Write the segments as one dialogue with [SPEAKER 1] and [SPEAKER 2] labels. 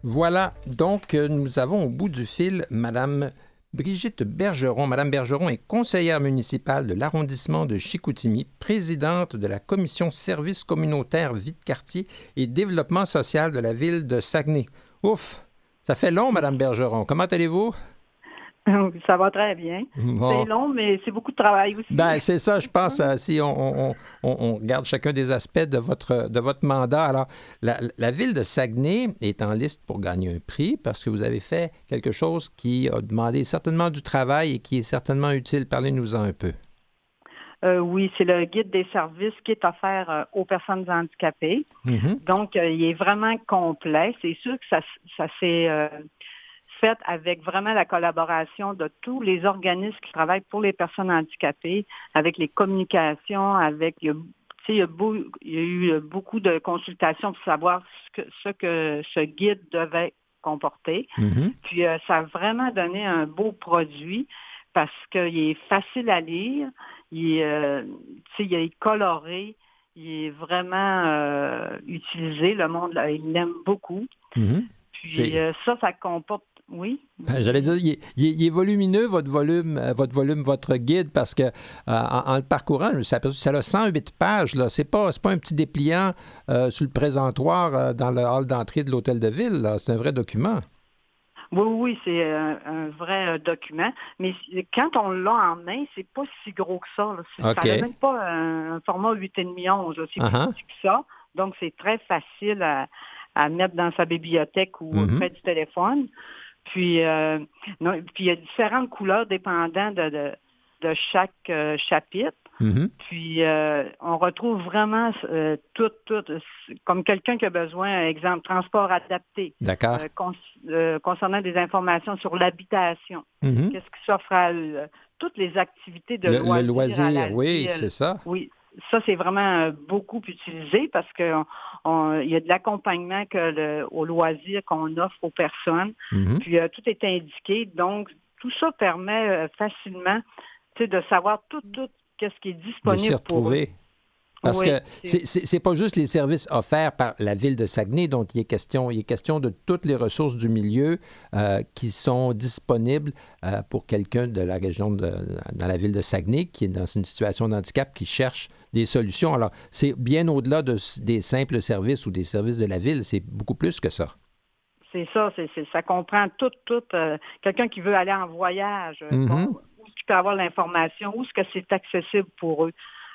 [SPEAKER 1] Voilà, donc nous avons au bout du fil Madame Brigitte Bergeron. Madame Bergeron est conseillère municipale de l'arrondissement de Chicoutimi, présidente de la commission services communautaires vie de quartier et développement social de la ville de Saguenay. Ouf, ça fait long, Madame Bergeron. Comment allez-vous?
[SPEAKER 2] Ça va très bien.
[SPEAKER 1] Bon.
[SPEAKER 2] C'est long, mais c'est beaucoup de travail aussi.
[SPEAKER 1] Ben, c'est ça, je pense, si on regarde chacun des aspects de votre mandat. Alors, la ville de Saguenay est en liste pour gagner un prix parce que vous avez fait quelque chose qui a demandé certainement du travail et qui est certainement utile. Parlez-nous-en un peu.
[SPEAKER 2] Oui, c'est le guide des services qui est offert aux personnes handicapées.
[SPEAKER 1] Mm-hmm.
[SPEAKER 2] Donc, il est vraiment complet. C'est sûr que ça s'est fait avec vraiment la collaboration de tous les organismes qui travaillent pour les personnes handicapées, avec les communications, il y a eu beaucoup de consultations pour savoir ce que ce guide devait comporter.
[SPEAKER 1] Mm-hmm.
[SPEAKER 2] Puis, ça a vraiment donné un beau produit parce qu'il est facile à lire, il est coloré, il est vraiment utilisé. Le monde, il l'aime beaucoup.
[SPEAKER 1] Mm-hmm.
[SPEAKER 2] Puis ça comporte. Oui.
[SPEAKER 1] J'allais dire, il est volumineux, votre guide, parce que en le parcourant, je me suis aperçu que ça a 108 pages. Là. C'est pas un petit dépliant sur le présentoir dans le hall d'entrée de l'hôtel de ville. Là. C'est un vrai document.
[SPEAKER 2] Oui, c'est un vrai document. Mais quand on l'a en main, c'est pas si gros que ça. Là.
[SPEAKER 1] OK.
[SPEAKER 2] Ça n'a même pas un format 8,5 11. C'est plus petit que ça. Donc, c'est très facile à mettre dans sa bibliothèque ou près du téléphone. Puis, puis il y a différentes couleurs dépendant de chaque chapitre.
[SPEAKER 1] Mm-hmm.
[SPEAKER 2] Puis, on retrouve vraiment tout, comme quelqu'un qui a besoin, exemple, transport adapté.
[SPEAKER 1] D'accord.
[SPEAKER 2] Concernant des informations sur l'habitation.
[SPEAKER 1] Mm-hmm.
[SPEAKER 2] Qu'est-ce qui s'offre à toutes les activités de loisirs.
[SPEAKER 1] Le loisir,
[SPEAKER 2] à la
[SPEAKER 1] oui,
[SPEAKER 2] ville.
[SPEAKER 1] c'est ça.
[SPEAKER 2] Oui. Ça, c'est vraiment beaucoup utilisé parce que il y a de l'accompagnement au loisir qu'on offre aux personnes.
[SPEAKER 1] Mm-hmm.
[SPEAKER 2] Puis tout est indiqué. Donc, tout ça permet facilement de savoir tout qu'est-ce qui est disponible pour eux.
[SPEAKER 1] Parce que c'est pas juste les services offerts par la ville de Saguenay dont il est question. Il est question de toutes les ressources du milieu qui sont disponibles pour quelqu'un de la région dans la ville de Saguenay qui est dans une situation de handicap, qui cherche des solutions. Alors, c'est bien au-delà des simples services ou des services de la ville. C'est beaucoup plus que ça.
[SPEAKER 2] C'est ça. Ça comprend tout. Quelqu'un qui veut aller en voyage,
[SPEAKER 1] mm-hmm.
[SPEAKER 2] où est-ce qu'il peut avoir l'information, où est-ce que c'est accessible pour eux.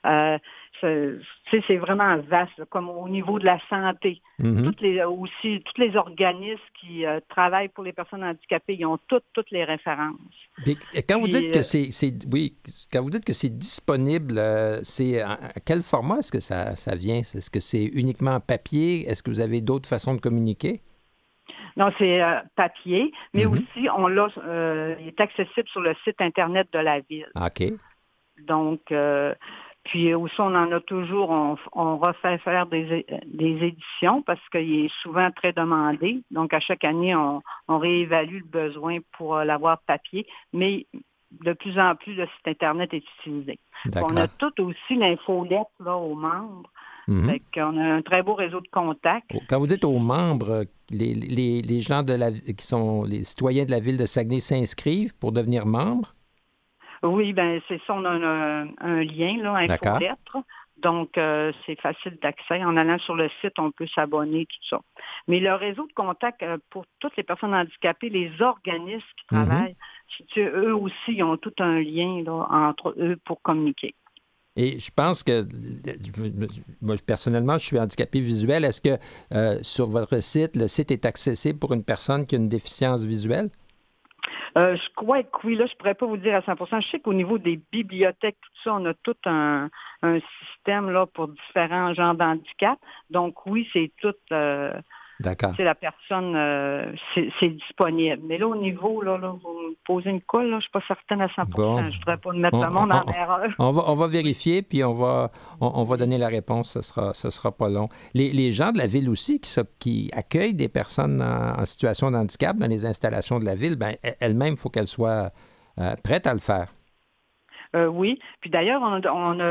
[SPEAKER 2] C'est vraiment vaste, là, comme au niveau de la santé.
[SPEAKER 1] Mm-hmm.
[SPEAKER 2] Tous les organismes qui travaillent pour les personnes handicapées, ils ont toutes les références.
[SPEAKER 1] Quand vous dites que c'est disponible, c'est à quel format est-ce que ça vient? Est-ce que c'est uniquement en papier? Est-ce que vous avez d'autres façons de communiquer?
[SPEAKER 2] Non, c'est papier, mais
[SPEAKER 1] mm-hmm.
[SPEAKER 2] aussi, il est accessible sur le site Internet de la ville.
[SPEAKER 1] OK.
[SPEAKER 2] Donc, puis aussi, on en a toujours, on refait faire des éditions parce qu'il est souvent très demandé. Donc, à chaque année, on réévalue le besoin pour l'avoir papier, mais de plus en plus, le site Internet est utilisé. On a tout aussi l'infolette là, aux membres.
[SPEAKER 1] Mm-hmm.
[SPEAKER 2] Fait qu'on a un très beau réseau de contacts.
[SPEAKER 1] Quand vous dites aux membres, les gens qui sont les citoyens de la ville de Saguenay s'inscrivent pour devenir membres?
[SPEAKER 2] Oui, bien, c'est ça, on a un lien, là, infolettre. Donc, c'est facile d'accès. En allant sur le site, on peut s'abonner, tout ça. Mais le réseau de contacts pour toutes les personnes handicapées, les organismes qui travaillent, eux aussi, ils ont tout un lien là, entre eux pour communiquer.
[SPEAKER 1] Et je pense que, moi, personnellement, je suis handicapé visuel. Est-ce que sur votre site, le site est accessible pour une personne qui a une déficience visuelle?
[SPEAKER 2] Je crois que oui, là, je ne pourrais pas vous dire à 100%. Je sais qu'au niveau des bibliothèques, tout ça, on a tout un système là, pour différents genres d'handicap. Donc oui, c'est tout...
[SPEAKER 1] D'accord.
[SPEAKER 2] C'est la personne, c'est disponible. Mais là, au niveau, là, vous me posez une colle, là, je ne suis pas certaine à 100%.
[SPEAKER 1] Bon.
[SPEAKER 2] Je ne voudrais pas mettre le monde en erreur.
[SPEAKER 1] On va vérifier, puis on va donner la réponse. Ce sera pas long. Les gens de la ville aussi qui accueillent des personnes en situation de handicap dans les installations de la ville, ben elles-mêmes, il faut qu'elles soient prêtes à le faire.
[SPEAKER 2] Oui. Puis d'ailleurs, on a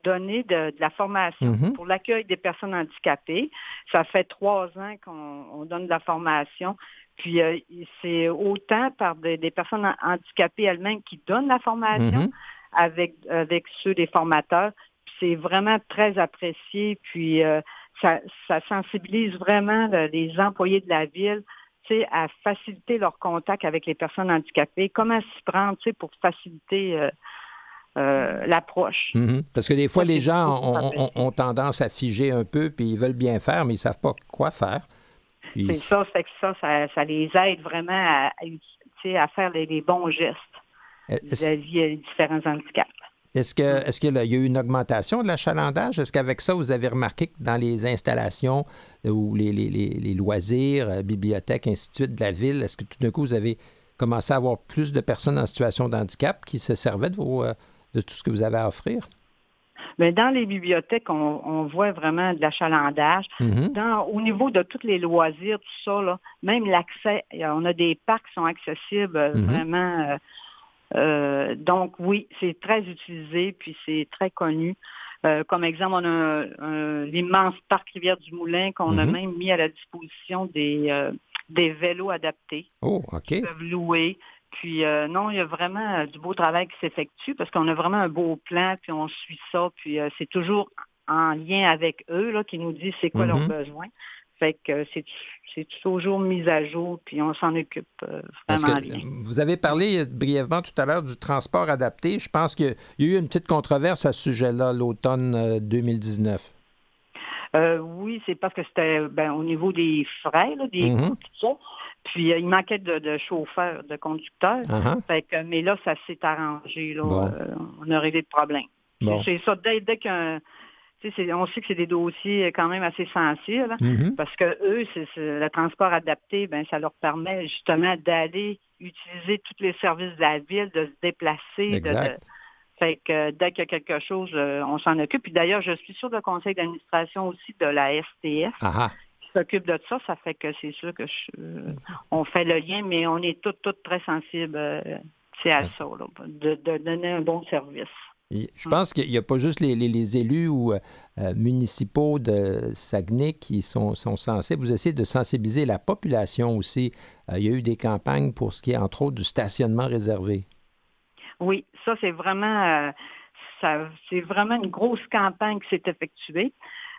[SPEAKER 2] donner de la formation pour l'accueil des personnes handicapées. Ça fait 3 ans qu'on donne de la formation. Puis c'est autant par des personnes handicapées elles-mêmes qui donnent la formation avec ceux des formateurs. Puis c'est vraiment très apprécié. Puis ça sensibilise vraiment les employés de la ville, à faciliter leur contact avec les personnes handicapées. Comment s'y prendre, pour faciliter l'approche.
[SPEAKER 1] Parce que des fois, les gens ont tendance à figer un peu, puis ils veulent bien faire, mais ils ne savent pas quoi faire. Puis...
[SPEAKER 2] C'est ça, fait que ça les aide vraiment à faire les bons gestes vis-à-vis différents handicaps.
[SPEAKER 1] Est-ce qu'il y a eu une augmentation de l'achalandage? Est-ce qu'avec ça, vous avez remarqué que dans les installations ou les loisirs, bibliothèques, ainsi de suite de la ville, est-ce que tout d'un coup, vous avez commencé à avoir plus de personnes en situation de handicap qui se servaient de tout ce que vous avez à offrir?
[SPEAKER 2] Bien, dans les bibliothèques, on voit vraiment de l'achalandage. Au niveau de tous les loisirs, tout ça, là, même l'accès, on a des parcs qui sont accessibles vraiment. Donc, oui, c'est très utilisé, puis c'est très connu. Comme exemple, on a l'immense parc Rivière-du-Moulin qu'on a même mis à la disposition des vélos adaptés.
[SPEAKER 1] Oh, OK.
[SPEAKER 2] Qui peuvent louer. Puis non, il y a vraiment du beau travail qui s'effectue parce qu'on a vraiment un beau plan, puis on suit ça, puis c'est toujours en lien avec eux là, qui nous disent c'est quoi leurs besoins. Fait que c'est toujours mis à jour, puis on s'en occupe vraiment bien.
[SPEAKER 1] Vous avez parlé brièvement tout à l'heure du transport adapté. Je pense qu'il y a eu une petite controverse à ce sujet-là l'automne 2019.
[SPEAKER 2] Oui, c'est parce que c'était au niveau des frais, là, des coûts, tout ça. Puis il manquait de chauffeurs, de conducteurs. Fait que, mais là, ça s'est arrangé. Là, on a réglé le problème. Bon. C'est ça, dès qu'un... on sait que c'est des dossiers quand même assez sensibles, parce que eux, c'est le transport adapté, ça leur permet justement d'aller utiliser tous les services de la ville, de se déplacer. Fait que dès qu'il y a quelque chose, on s'en occupe. Puis d'ailleurs, je suis sûre du conseil d'administration aussi de la STF qui s'occupe de ça. Ça fait que c'est sûr que on fait le lien, mais on est toutes très sensibles à ça, là, de donner un bon service.
[SPEAKER 1] Je pense qu'il n'y a pas juste les élus ou municipaux de Saguenay qui sont sensibles. Vous essayez de sensibiliser la population aussi. Il y a eu des campagnes pour ce qui est, entre autres, du stationnement réservé. Oui,
[SPEAKER 2] ça, c'est vraiment une grosse campagne qui s'est effectuée.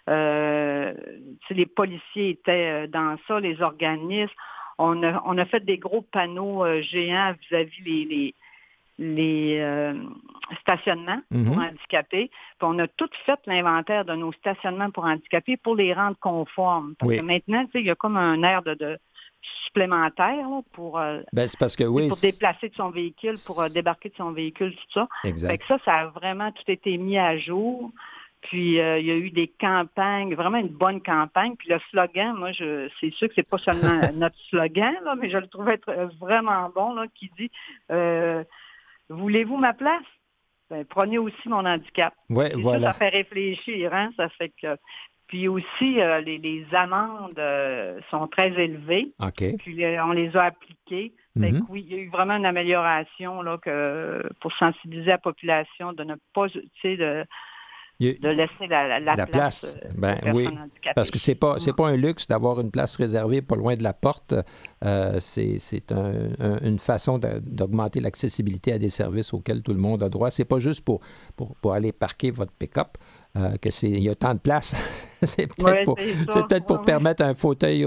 [SPEAKER 2] Les policiers étaient dans ça, les organismes. On a fait des gros panneaux géants vis-à-vis les stationnements pour handicapés. Puis on a tout fait l'inventaire de nos stationnements pour handicapés pour les rendre conformes. Parce que maintenant, il y a comme un air de supplémentaire là, pour,
[SPEAKER 1] c'est parce que,
[SPEAKER 2] pour déplacer de son véhicule, pour débarquer de son véhicule, tout ça.
[SPEAKER 1] Exact.
[SPEAKER 2] Fait que ça a vraiment tout été mis à jour. Puis il y a eu des campagnes, vraiment une bonne campagne. Puis le slogan, moi, c'est sûr que c'est pas seulement notre slogan, là, mais je le trouvais vraiment bon, là, qui dit voulez-vous ma place? Prenez aussi mon handicap.
[SPEAKER 1] Ouais, voilà.
[SPEAKER 2] Ça fait réfléchir, hein? Ça fait que. Puis aussi, les amendes sont très élevées.
[SPEAKER 1] OK.
[SPEAKER 2] Puis on les a appliquées. Fait que oui, il y a eu vraiment une amélioration là, pour sensibiliser la population de ne pas, de laisser la place
[SPEAKER 1] oui, parce que c'est pas un luxe d'avoir une place réservée pas loin de la porte. C'est une façon d'augmenter l'accessibilité à des services auxquels tout le monde a droit. C'est pas juste pour aller parquer votre pick-up il y a tant de place. C'est peut-être pour permettre un fauteuil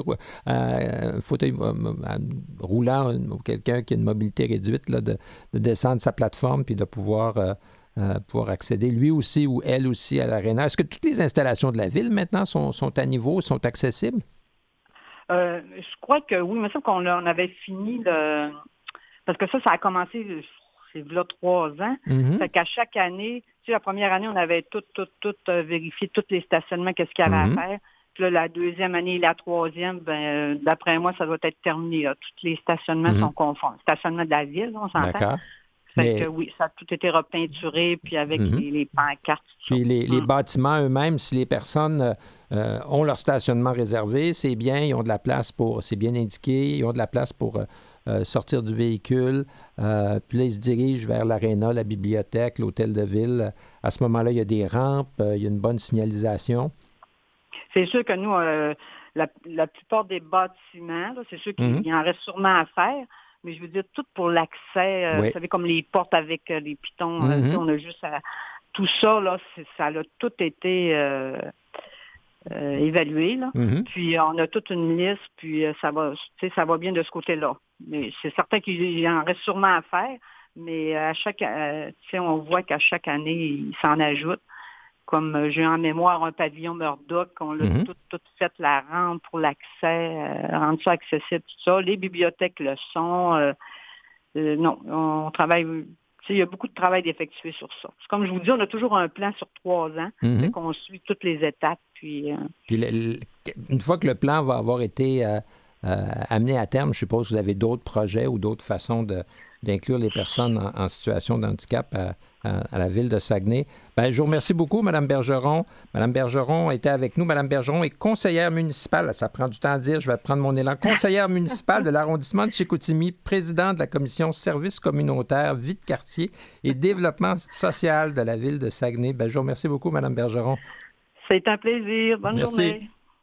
[SPEAKER 1] roulant ou quelqu'un qui a une mobilité réduite là, de descendre sa plateforme puis de pouvoir accéder lui aussi ou elle aussi à l'aréna. Est-ce que toutes les installations de la ville maintenant sont à niveau, sont accessibles?
[SPEAKER 2] Je crois que oui, il me semble qu'on avait fini parce que ça a commencé, c'est là 3 ans. Fait qu'à chaque année, la première année, on avait tout vérifié, tous les stationnements, qu'est-ce qu'il y avait à faire. Puis là, la deuxième année et la troisième, d'après moi, ça doit être terminé. Là. Tous les stationnements sont conformes. Stationnement de la ville, on s'entend.
[SPEAKER 1] D'accord.
[SPEAKER 2] Fait que oui, ça a tout été repeinturé, puis avec les pancartes.
[SPEAKER 1] Puis les bâtiments eux-mêmes, si les personnes ont leur stationnement réservé, c'est bien, ils ont de la place c'est bien indiqué, ils ont de la place pour sortir du véhicule. Puis là, ils se dirigent vers l'aréna, la bibliothèque, l'hôtel de ville. à ce moment-là, il y a des rampes, il y a une bonne signalisation.
[SPEAKER 2] C'est sûr que nous, la plupart des bâtiments, là, c'est sûr qu'il en reste sûrement à faire, mais je veux dire, tout pour l'accès, vous savez, comme les portes avec les pitons, on a juste tout ça, là, ça a tout été évalué, là. Puis on a toute une liste, puis ça va bien de ce côté-là. Mais c'est certain qu'il en reste sûrement à faire, mais on voit qu'à chaque année, il s'en ajoute. Comme j'ai en mémoire un pavillon Murdoch, on l'a tout fait, la rampe pour l'accès, rendre ça accessible, tout ça. Les bibliothèques le sont. Non, on travaille. Il y a beaucoup de travail d'effectuer sur ça. Comme je vous dis, on a toujours un plan sur 3 ans, fait qu'on suit toutes les étapes. Puis
[SPEAKER 1] une fois que le plan va avoir été amené à terme, je suppose que vous avez d'autres projets ou d'autres façons d'inclure les personnes en situation de handicap à la ville de Saguenay. Bien, je vous remercie beaucoup, Mme Bergeron. Mme Bergeron était avec nous. Mme Bergeron est conseillère municipale, ça prend du temps à dire, je vais prendre mon élan, conseillère municipale de l'arrondissement de Chicoutimi, présidente de la commission services communautaires, vie de quartier et développement social de la ville de Saguenay. Bien, je vous remercie beaucoup, Mme Bergeron.
[SPEAKER 2] C'est un plaisir. Bonne journée.